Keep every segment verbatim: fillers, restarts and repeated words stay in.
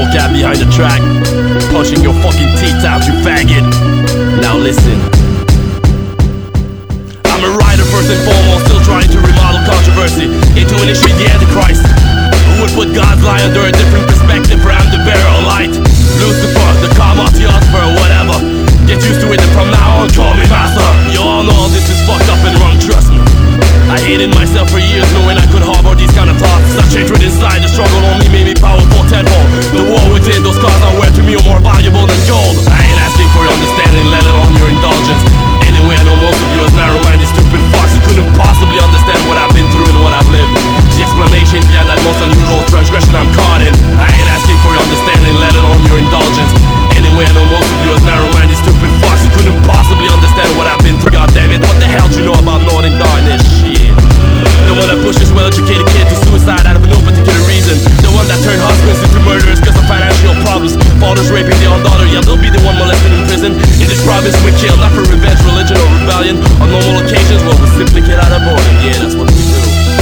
vocab behind the track, punching your fucking teeth out, you faggot. Now listen. I'm a writer first and foremost, still trying to remodel controversy into initiate the Antichrist, who would put God's lie under a different perspective, for I'm the bearer of light. Lucifer, the karma theosopher, whatever. Get used to it and from now on call me master. You all know this is fucked up and wrong, trust me. I hated myself for years knowing I could harbor these kind of thoughts. Such hatred inside, the struggle only made me powerful tenfold. The war within, those scars I wear to me are more valuable than gold. I ain't asking for your understanding, let alone your indulgence. Anyway, I know most of you as narrow-minded stupid fucks who couldn't possibly understand what I've been through and what I've lived. The explanation behind that most unusual transgression I'm caught in. I ain't asking for your understanding, let alone your indulgence. Anyway, I know most of you as narrow-minded stupid fucks who couldn't possibly understand what I've been through. God damn it, what the hell do you know about Northern Darkness? Shit. The one that pushes well-educated kid to suicide out of no particular reason. The one that turned husbands into murderers because of financial problems. Fathers raping their own daughter, yeah, they'll be the one molested in prison. In this province we kill, not for revenge, religion, or rebellion. On normal occasions, well, we simply get out of boredom. Yeah, that's what we do.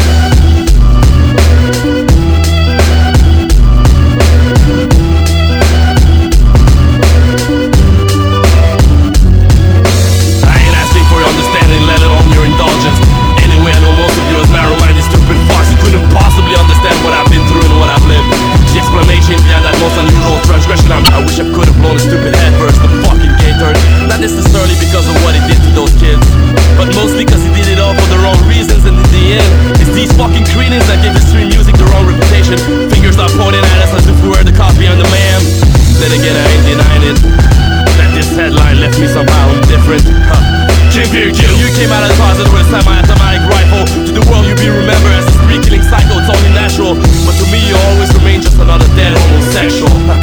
I ain't asking for your understanding, let alone your indulgence. Anyway, I know most of you as narrow-minded stupid fucks who couldn't possibly understand what I've been through and what I've lived. The explanation behind that most unusual transgression I'm, I wish I could have blown a stupid head first, the fucking gay turd. Not necessarily because of what he did to those kids, but mostly because he did it all for the wrong reasons. And in the end, it's these fucking cretins that give history music the wrong reputation. Fingers are pointing at us as if we were the cause behind the man. Then again, I ain't denying it, that this headline left me somehow indifferent. Huh. Jim Beard, Jim, you came out of the closet with a semi-automatic rifle. To the world you be remembered as a spree-killing psycho, it's only natural. But to me you always remain just another dead homosexual.